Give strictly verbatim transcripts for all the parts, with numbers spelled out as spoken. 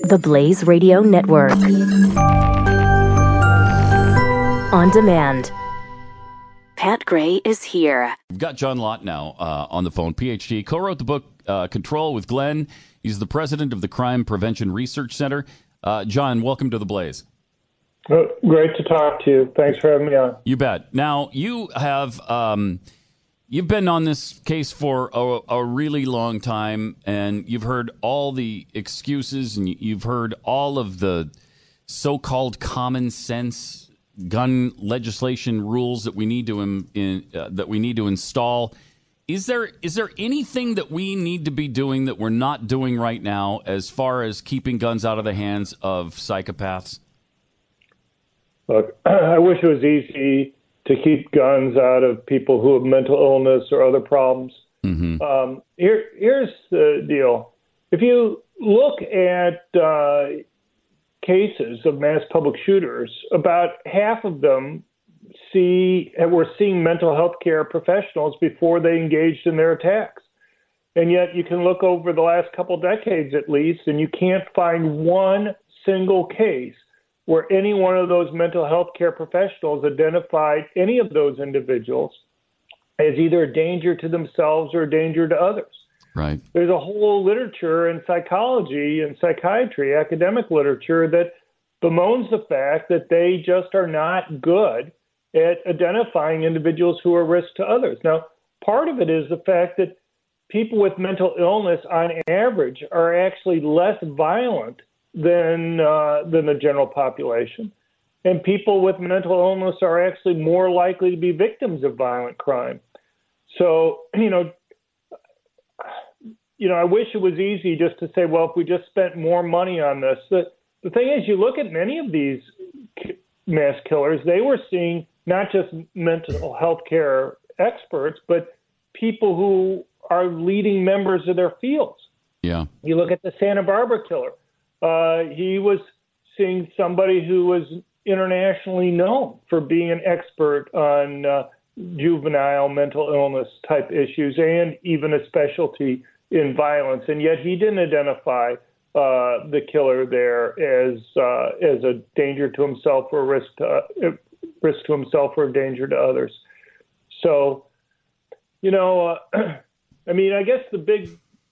The Blaze Radio Network. On demand. Pat Gray is here. We've got John Lott now uh, on the phone, P H D, co-wrote the book uh, Control with Glenn. He's the president of the Crime Prevention Research Center. Uh, John, welcome to the Blaze. Oh, great to talk to you. Thanks for having me on. You bet. Now, you have um, you've been on this case for a, a really long time, and you've heard all the excuses, and you've heard all of the so-called common sense gun legislation rules that we need to in, in, uh, that we need to install. Is there is there anything that we need to be doing that we're not doing right now as far as keeping guns out of the hands of psychopaths? Look, I wish it was easy to keep guns out of people who have mental illness or other problems. Mm-hmm. Um, here, here's the deal. If you look at uh, cases of mass public shooters, about half of them see were seeing mental health care professionals before they engaged in their attacks. And yet you can look over the last couple decades at least, and you can't find one single case where any one of those mental health care professionals identified any of those individuals as either a danger to themselves or a danger to others. Right. There's a whole literature in psychology and psychiatry, academic literature, that bemoans the fact that they just are not good at identifying individuals who are a risk to others. Now, part of it is the fact that people with mental illness, on average, are actually less violent than uh, than the general population. And people with mental illness are actually more likely to be victims of violent crime. So, you know, you know, I wish it was easy just to say, well, if we just spent more money on this. The, the thing is, you look at many of these mass killers, they were seeing not just mental health care experts, but people who are leading members of their fields. Yeah. You look at the Santa Barbara killer. Uh, he was seeing somebody who was internationally known for being an expert on uh, juvenile mental illness type issues and even a specialty in violence. And yet he didn't identify uh, the killer there as uh, as a danger to himself or a risk to, uh, risk to himself or a danger to others. So, you know, uh, I mean, I guess the big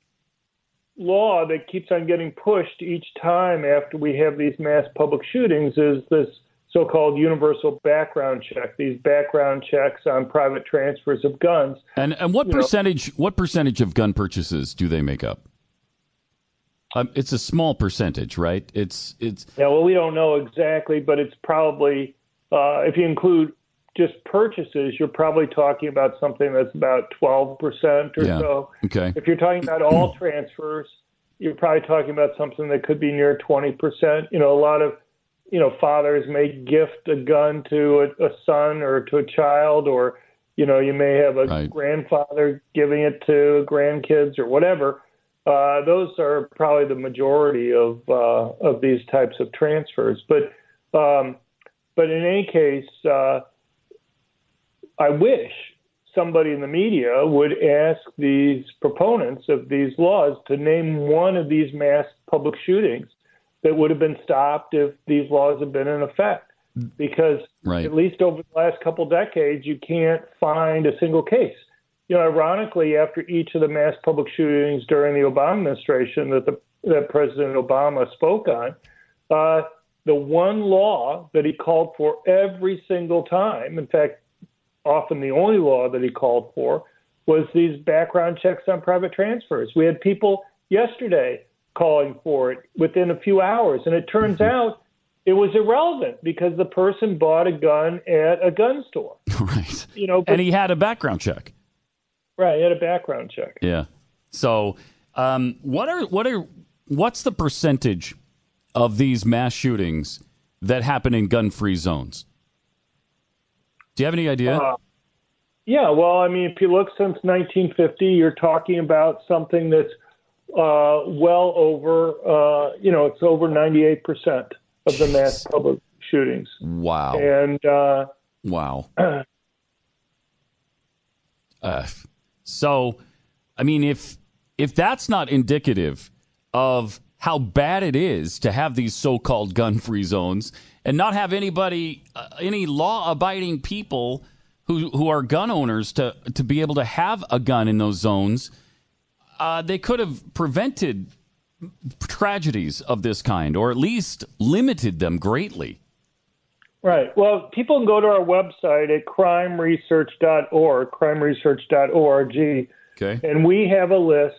law that keeps on getting pushed each time after we have these mass public shootings is this so-called universal background check, these background checks on private transfers of guns. And and what you percentage know, what percentage of gun purchases do they make up? Um, it's a small percentage, right? It's it's yeah, well, we don't know exactly, but it's probably, uh, if you include just purchases, you're probably talking about something that's about twelve percent or yeah. so. Okay. If you're talking about all transfers, you're probably talking about something that could be near twenty percent. You know, a lot of, you know, fathers may gift a gun to a, a son or to a child, or, you know, you may have a right. grandfather giving it to grandkids or whatever. Uh, those are probably the majority of uh, of these types of transfers. But um, but in any case, uh, I wish somebody in the media would ask these proponents of these laws to name one of these mass public shootings that would have been stopped if these laws had been in effect. Because right. at least over the last couple decades, you can't find a single case. You know, ironically, after each of the mass public shootings during the Obama administration that the that President Obama spoke on, uh, the one law that he called for every single time, in fact, often the only law that he called for, was these background checks on private transfers. We had people yesterday calling for it within a few hours, and it turns mm-hmm. out it was irrelevant because the person bought a gun at a gun store. Right. You know, but, and he had a background check. Right, he had a background check. Yeah. So, um, what are what are what's the percentage of these mass shootings that happen in gun-free zones? Do you have any idea? Uh, yeah, well, I mean, if you look since nineteen fifty, you're talking about something that's uh, well over, uh, you know, it's over ninety-eight percent of the mass public shootings. Wow. And uh, wow. uh, so, I mean, if if that's not indicative of how bad it is to have these so-called gun-free zones and not have anybody, uh, any law-abiding people who who are gun owners to to be able to have a gun in those zones. Uh, they could have prevented tragedies of this kind, or at least limited them greatly. Right. Well, people can go to our website at crime research dot org, crime research dot org, okay. And we have a list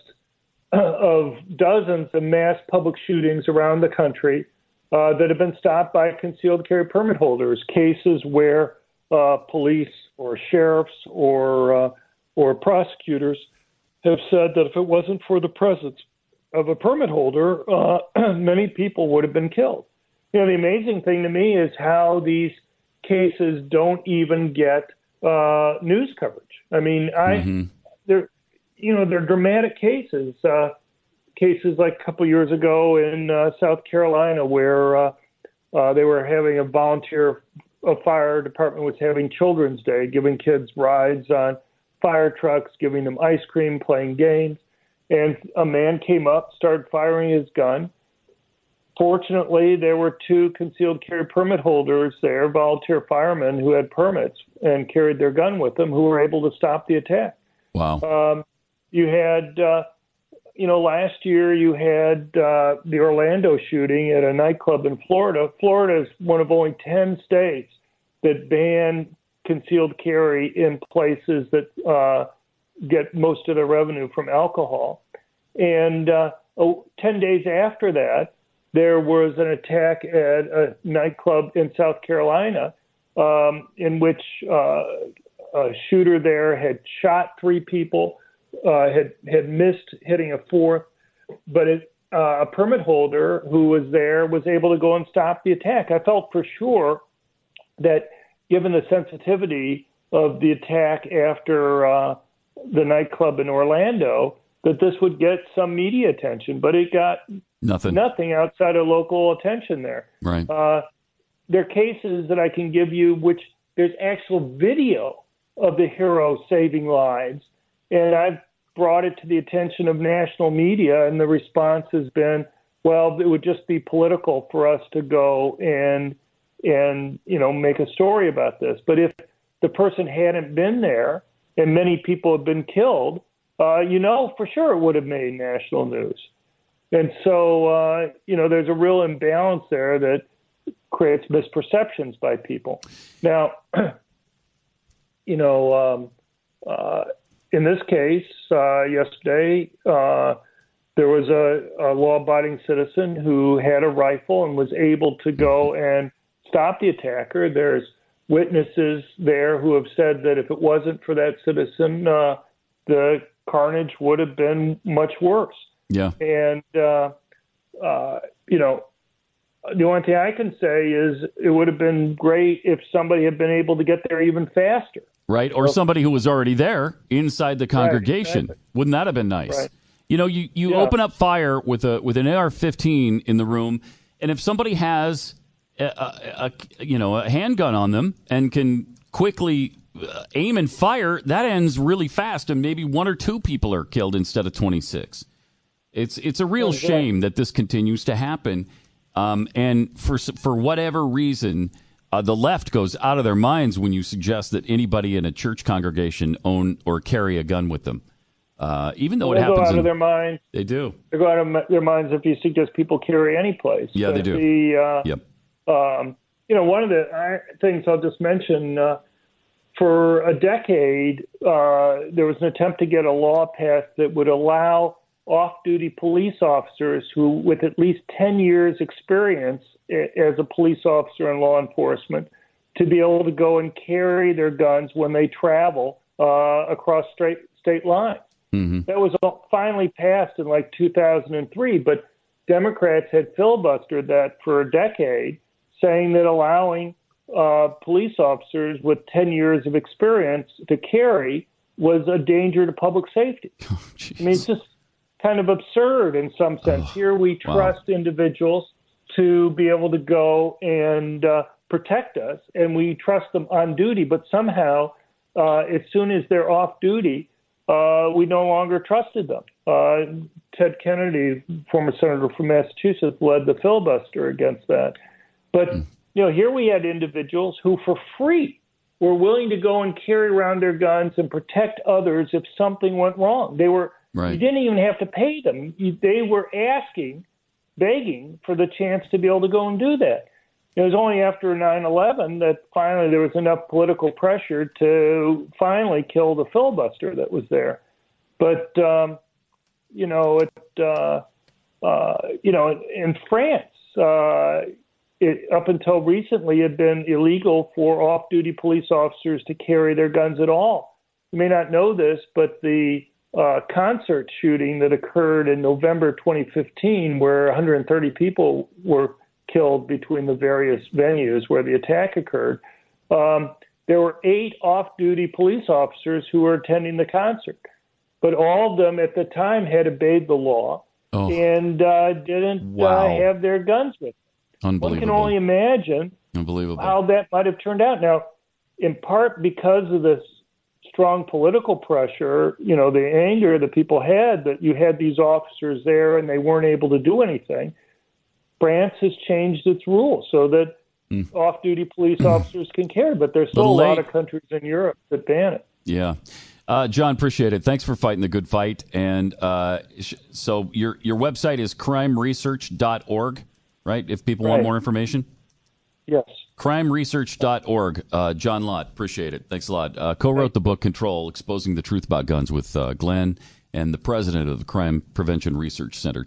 of dozens of mass public shootings around the country uh, that have been stopped by concealed carry permit holders, cases where uh, police or sheriffs or uh, or prosecutors have said that if it wasn't for the presence of a permit holder, uh, many people would have been killed. You know, the amazing thing to me is how these cases don't even get uh, news coverage. I mean, I mm-hmm. they're you know they're dramatic cases. Uh, cases like a couple years ago in uh, South Carolina, where uh, uh, they were having a volunteer, a fire department was having Children's Day, giving kids rides on fire trucks, giving them ice cream, playing games, and a man came up, started firing his gun. Fortunately, there were two concealed carry permit holders there, volunteer firemen who had permits and carried their gun with them, who were able to stop the attack. Wow. Um, you had, uh, you know, last year you had uh, the Orlando shooting at a nightclub in Florida. Florida is one of only ten states that ban concealed carry in places that uh, get most of their revenue from alcohol. And uh, oh, ten days after that, there was an attack at a nightclub in South Carolina um, in which uh, a shooter there had shot three people, uh, had had missed hitting a fourth, but it, uh, a permit holder who was there was able to go and stop the attack. I felt for sure that given the sensitivity of the attack after uh, the nightclub in Orlando, that this would get some media attention, but it got nothing, nothing outside of local attention there. Right. Uh, there are cases that I can give you, which there's actual video of the hero saving lives, and I've brought it to the attention of national media, and the response has been, well, it would just be political for us to go and and you know make a story about this. But if the person hadn't been there, and many people have been killed, Uh, you know, for sure it would have made national news. And so, uh, you know, there's a real imbalance there that creates misperceptions by people. Now, you know, um, uh, in this case, uh, yesterday, uh, there was a, a law-abiding citizen who had a rifle and was able to go and stop the attacker. There's witnesses there who have said that if it wasn't for that citizen, uh, the carnage would have been much worse. Yeah. And, uh, uh, you know, the only thing I can say is it would have been great if somebody had been able to get there even faster. Right. Or somebody who was already there inside the congregation. Right, exactly. Wouldn't that have been nice? Right. You know, you, you Yeah. open up fire with a with an A R fifteen in the room, and if somebody has a, a, a you know a handgun on them and can quickly uh, aim and fire, that ends really fast, and maybe one or two people are killed instead of twenty-six. It's it's a real Okay. shame that this continues to happen, um, and for for whatever reason, uh, the left goes out of their minds when you suggest that anybody in a church congregation own or carry a gun with them. Uh, even though They it go happens out in, of their minds. they do. They go out of their minds if you suggest people carry any place. Yeah, they But do. The, uh, Yep. Um, you know, one of the uh, things I'll just mention, uh, for a decade, uh, there was an attempt to get a law passed that would allow off-duty police officers who, with at least ten years experience as a police officer in law enforcement, to be able to go and carry their guns when they travel uh, across state, state lines. Mm-hmm. That was finally passed in like two thousand three, but Democrats had filibustered that for a decade, saying that allowing uh, police officers with ten years of experience to carry was a danger to public safety. Oh, I mean, it's just kind of absurd in some sense. Oh, Here we wow. trust individuals to be able to go and uh, protect us, and we trust them on duty, but somehow uh, as soon as they're off duty, uh, we no longer trusted them. uh, Ted Kennedy, former senator from Massachusetts, led the filibuster against that. But, mm. you know, here we had individuals who, for free, were willing to go and carry around their guns and protect others if something went wrong. They were, right. You didn't even have to pay them. You, they were asking, begging for the chance to be able to go and do that. It was only after nine eleven that finally there was enough political pressure to finally kill the filibuster that was there. But, um, you know, it, uh, uh, you know, in France, uh, it, up until recently, it had been illegal for off-duty police officers to carry their guns at all. You may not know this, but the uh, concert shooting that occurred in November twenty fifteen, where one hundred thirty people were killed between the various venues where the attack occurred, um, there were eight off-duty police officers who were attending the concert. But all of them at the time had obeyed the law oh. and uh, didn't wow. uh, have their guns with them. One can only imagine Unbelievable. how that might have turned out. Now, in part because of this strong political pressure, you know, the anger that people had that you had these officers there and they weren't able to do anything, France has changed its rules so that mm. off-duty police officers can carry, but there's still a lot of countries in Europe that ban it. Yeah. Uh, John, appreciate it. Thanks for fighting the good fight. And uh, sh- so your your website is crime research dot org, right, if people right. want more information? Yes. crime research dot org. Uh, John Lott, appreciate it. Thanks a lot. Uh, co-wrote the book Control, Exposing the Truth About Guns with uh, Glenn and the president of the Crime Prevention Research Center.